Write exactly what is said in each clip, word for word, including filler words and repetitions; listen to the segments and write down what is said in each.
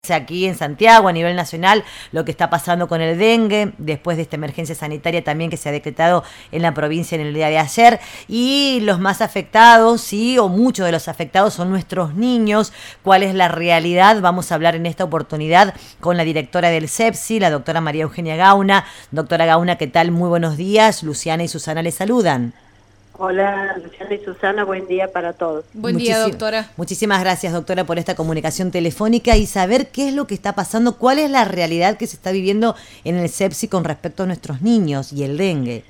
aquí en Santiago, a nivel nacional, lo que está pasando con el dengue, después de esta emergencia sanitaria también que se ha decretado en la provincia en el día de ayer, y los más afectados, sí, o muchos de los afectados son nuestros niños. ¿Cuál es la realidad? Vamos a hablar en esta oportunidad con la directora del CEPSI, la doctora María Eugenia Gauna. Doctora Gauna, ¿qué tal? Muy buenos días. Luciana y Susana les saludan. Hola, Luciana y Susana, buen día para todos. Buen día, Muchísim- doctora. Muchísimas gracias, doctora, por esta comunicación telefónica y saber qué es lo que está pasando, cuál es la realidad que se está viviendo en el CEPSI con respecto a nuestros niños y el dengue.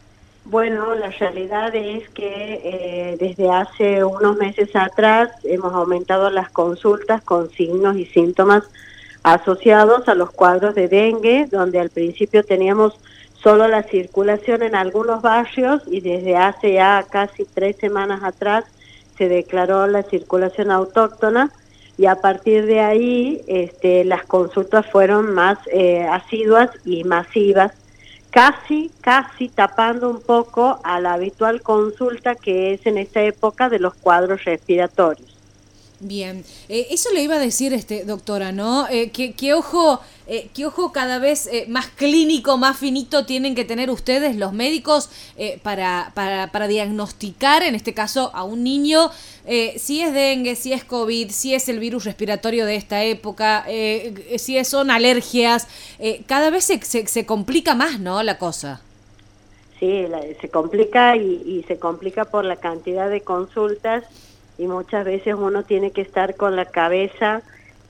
Bueno, la realidad es que eh, desde hace unos meses atrás hemos aumentado las consultas con signos y síntomas asociados a los cuadros de dengue, donde al principio teníamos solo la circulación en algunos barrios y desde hace ya casi tres semanas atrás se declaró la circulación autóctona y a partir de ahí este, las consultas fueron más eh, asiduas y masivas, casi, casi tapando un poco a la habitual consulta que es en esta época de los cuadros respiratorios. Bien, eh, eso le iba a decir, este, doctora, ¿no? Eh, que, que ojo, eh, que ojo cada vez eh, más clínico, más finito tienen que tener ustedes, los médicos, eh, para, para, para diagnosticar, en este caso, a un niño, eh, si es dengue, si es COVID, si es el virus respiratorio de esta época, eh, si son alergias, eh, cada vez se, se, se complica más, ¿no? La cosa. Sí, la, se complica y, y se complica por la cantidad de consultas. Y muchas veces uno tiene que estar con la cabeza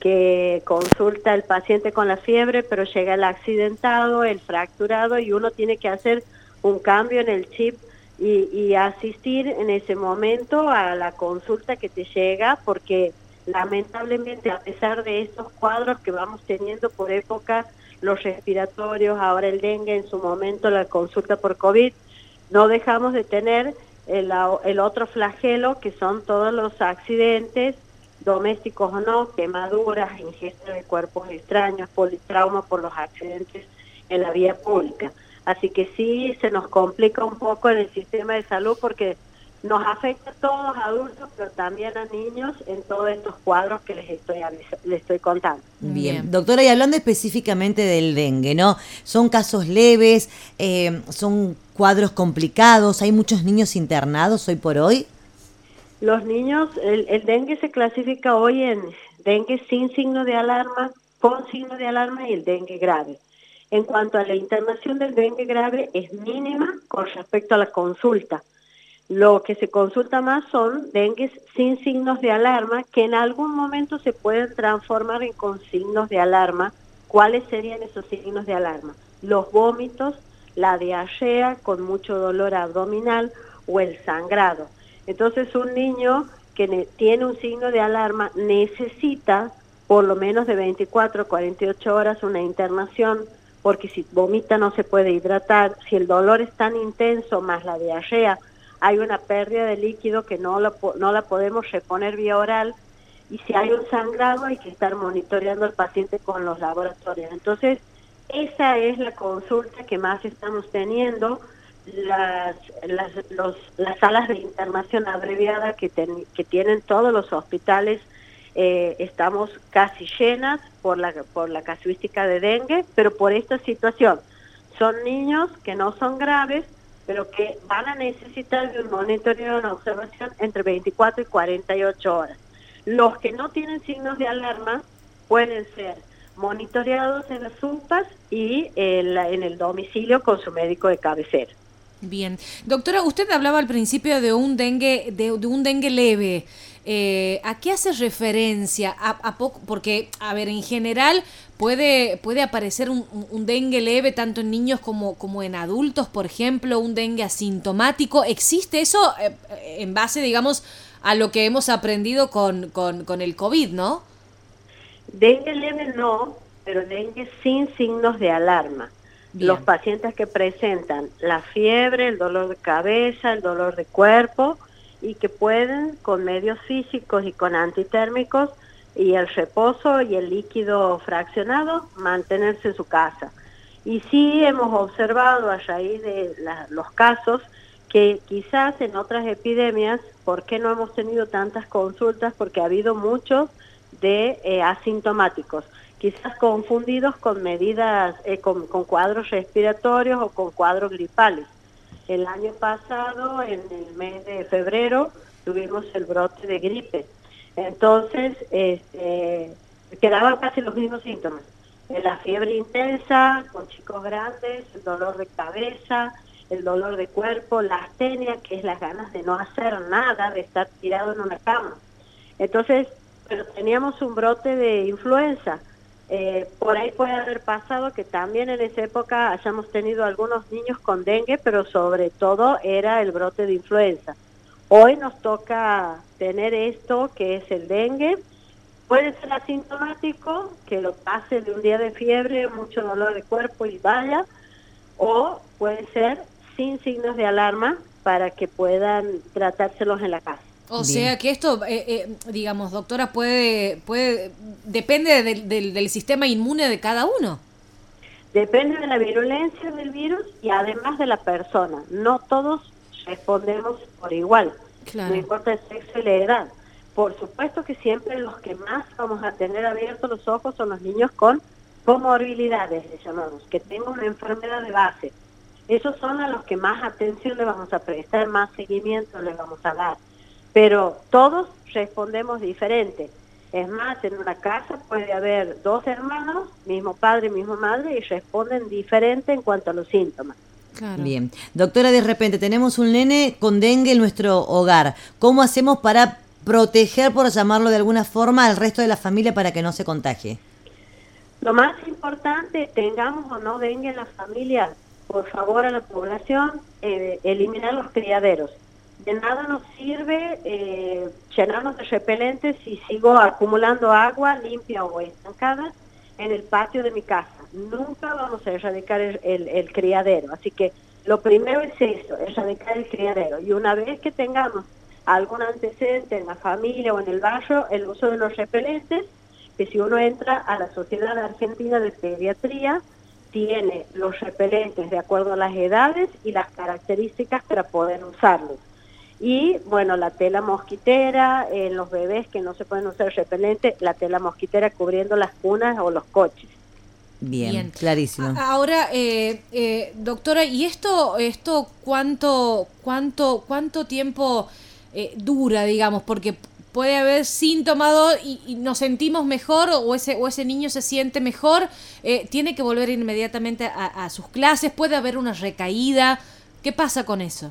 que consulta al paciente con la fiebre, pero llega el accidentado, el fracturado, y uno tiene que hacer un cambio en el chip y, y asistir en ese momento a la consulta que te llega, porque lamentablemente a pesar de estos cuadros que vamos teniendo por épocas, los respiratorios, ahora el dengue, en su momento la consulta por COVID, no dejamos de tener El, el otro flagelo, que son todos los accidentes, domésticos o no, quemaduras, ingesta de cuerpos extraños, politrauma por los accidentes en la vía pública. Así que sí, se nos complica un poco en el sistema de salud porque nos afecta a todos adultos, pero también a niños en todos estos cuadros que les estoy, les estoy contando. Bien. Bien. Doctora, y hablando específicamente del dengue, ¿no? ¿Son casos leves? Eh, ¿Son cuadros complicados? ¿Hay muchos niños internados hoy por hoy? Los niños, el, el dengue se clasifica hoy en dengue sin signo de alarma, con signo de alarma y el dengue grave. En cuanto a la internación del dengue grave, es mínima con respecto a la consulta. Lo que se consulta más son dengues sin signos de alarma, que en algún momento se pueden transformar en con signos de alarma. ¿Cuáles serían esos signos de alarma? Los vómitos, la diarrea con mucho dolor abdominal o el sangrado. Entonces un niño que tiene un signo de alarma necesita por lo menos de veinticuatro a cuarenta y ocho horas una internación, porque si vomita no se puede hidratar, si el dolor es tan intenso más la diarrea, hay una pérdida de líquido que no la, no la podemos reponer vía oral, y si hay un sangrado hay que estar monitoreando al paciente con los laboratorios. Entonces, esa es la consulta que más estamos teniendo. Las, las, los, las salas de internación abreviada que, ten, que tienen todos los hospitales, eh, estamos casi llenas por la, por la casuística de dengue, pero por esta situación. Son niños que no son graves, pero que van a necesitar de un monitoreo, una observación entre veinticuatro y cuarenta y ocho horas. Los que no tienen signos de alarma pueden ser monitoreados en las U P A s y en, la, en el domicilio con su médico de cabecera. Bien. Doctora, usted hablaba al principio de un dengue, de, de un dengue leve. Eh, ¿A qué hace referencia? ¿A, a poco? Porque, a ver, en general puede, puede aparecer un, un dengue leve tanto en niños como, como en adultos, por ejemplo, un dengue asintomático. ¿Existe eso eh, en base, digamos, a lo que hemos aprendido con, con, con el COVID, no? Dengue leve no, pero dengue sin signos de alarma. Bien. Los pacientes que presentan la fiebre, el dolor de cabeza, el dolor de cuerpo, y que pueden con medios físicos y con antitérmicos y el reposo y el líquido fraccionado mantenerse en su casa. Y sí hemos observado a raíz de la, los casos que quizás en otras epidemias, ¿por qué no hemos tenido tantas consultas? Porque ha habido muchos de eh, asintomáticos, quizás confundidos con medidas, eh, con, con cuadros respiratorios o con cuadros gripales. El año pasado, en el mes de febrero, tuvimos el brote de gripe. Entonces, este, quedaban casi los mismos síntomas. La fiebre intensa, con chicos grandes, el dolor de cabeza, el dolor de cuerpo, la astenia, que es las ganas de no hacer nada, de estar tirado en una cama. Entonces, pero teníamos un brote de influenza. Eh, por ahí puede haber pasado que también en esa época hayamos tenido algunos niños con dengue, pero sobre todo era el brote de influenza. Hoy nos toca tener esto, que es el dengue. Puede ser asintomático, que lo pase de un día de fiebre, mucho dolor de cuerpo y vaya, o puede ser sin signos de alarma para que puedan tratárselos en la casa. O Bien. sea que esto, eh, eh, digamos, doctora, puede, puede depende del, del, del sistema inmune de cada uno. Depende de la virulencia del virus y además de la persona. No todos respondemos por igual, Claro. no importa el sexo y la edad. Por supuesto que siempre los que más vamos a tener abiertos los ojos son los niños con comorbilidades, le llamamos, que tengan una enfermedad de base. Esos son a los que más atención le vamos a prestar, más seguimiento le vamos a dar. Pero todos respondemos diferente. Es más, en una casa puede haber dos hermanos, mismo padre, misma madre, y responden diferente en cuanto a los síntomas. Claro. Bien. Doctora, de repente tenemos un nene con dengue en nuestro hogar. ¿Cómo hacemos para proteger, por llamarlo de alguna forma, al resto de la familia para que no se contagie? Lo más importante, tengamos o no dengue en la familia, por favor a la población, eh, eliminar los criaderos. De nada nos sirve eh, llenarnos de repelentes si sigo acumulando agua limpia o estancada en el patio de mi casa. Nunca vamos a erradicar el, el, el criadero. Así que lo primero es eso, erradicar el criadero. Y una vez que tengamos algún antecedente en la familia o en el barrio, el uso de los repelentes, que si uno entra a la Sociedad Argentina de Pediatría, tiene los repelentes de acuerdo a las edades y las características para poder usarlos. Y bueno, la tela mosquitera, en los bebés que no se pueden usar repelente, la tela mosquitera cubriendo las cunas o los coches. Bien, Bien. clarísimo. Ahora, eh, eh, doctora, ¿y esto, esto cuánto, cuánto, cuánto tiempo eh, dura, digamos? Porque puede haber síntomas y, y nos sentimos mejor o ese, o ese niño se siente mejor, eh, tiene que volver inmediatamente a, a sus clases, puede haber una recaída. ¿Qué pasa con eso?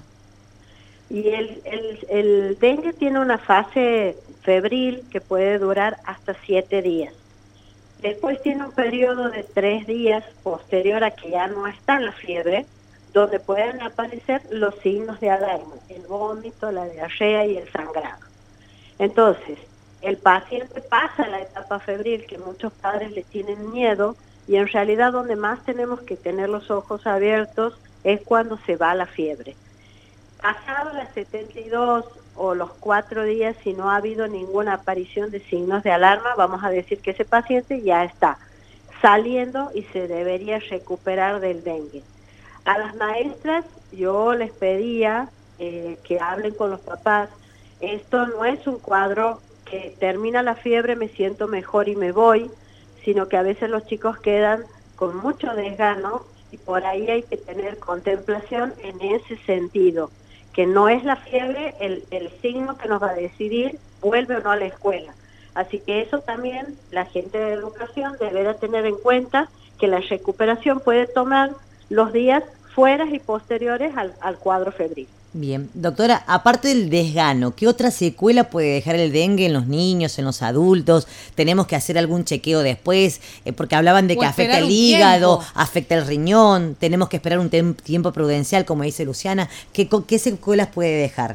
Y el, el, el dengue tiene una fase febril que puede durar hasta siete días. Después tiene un periodo de tres días posterior a que ya no está la fiebre, donde pueden aparecer los signos de alarma, el vómito, la diarrea y el sangrado. Entonces, el paciente pasa la etapa febril, que muchos padres le tienen miedo, y en realidad donde más tenemos que tener los ojos abiertos es cuando se va la fiebre. Pasado las setenta y dos o los cuatro días, si no ha habido ninguna aparición de signos de alarma, vamos a decir que ese paciente ya está saliendo y se debería recuperar del dengue. A las maestras yo les pedía eh, que hablen con los papás. Esto no es un cuadro que termina la fiebre, me siento mejor y me voy, sino que a veces los chicos quedan con mucho desgano y por ahí hay que tener contemplación en ese sentido, que no es la fiebre el, el signo que nos va a decidir vuelve o no a la escuela. Así que eso también la gente de educación deberá tener en cuenta, que la recuperación puede tomar los días fuera y posteriores al, al cuadro febril. Bien, doctora, aparte del desgano, ¿qué otra secuela puede dejar el dengue en los niños, en los adultos? ¿Tenemos que hacer algún chequeo después? Eh, porque hablaban de O que afecta esperar el un hígado, tiempo. afecta el riñón, tenemos que esperar un tem- tiempo prudencial, como dice Luciana. ¿Qué, co- qué secuelas puede dejar?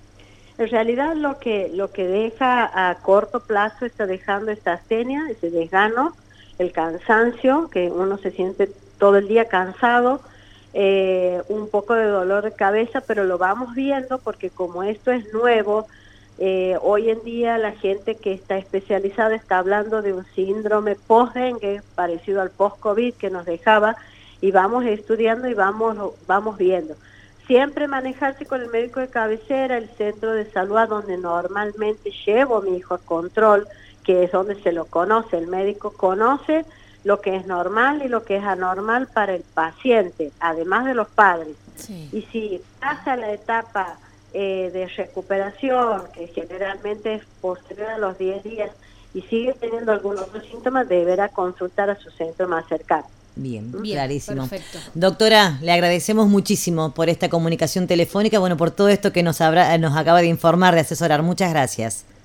En realidad lo que lo que deja a corto plazo está dejando esta astenia, ese desgano, el cansancio, que uno se siente todo el día cansado, eh, un poco de dolor de cabeza, pero lo vamos viendo porque como esto es nuevo, eh, hoy en día la gente que está especializada está hablando de un síndrome post-dengue parecido al post-COVID que nos dejaba, y vamos estudiando y vamos, vamos viendo. Siempre manejarse con el médico de cabecera, el centro de salud a donde normalmente llevo a mi hijo a control, que es donde se lo conoce. El médico conoce lo que es normal y lo que es anormal para el paciente, además de los padres. Sí. Y si pasa la etapa eh, de recuperación, que generalmente es posterior a los diez días, y sigue teniendo algunos otros síntomas, deberá consultar a su centro más cercano. Bien, Bien, clarísimo. Perfecto. Doctora, le agradecemos muchísimo por esta comunicación telefónica, bueno, por todo esto que nos, habrá, nos acaba de informar, de asesorar. Muchas gracias.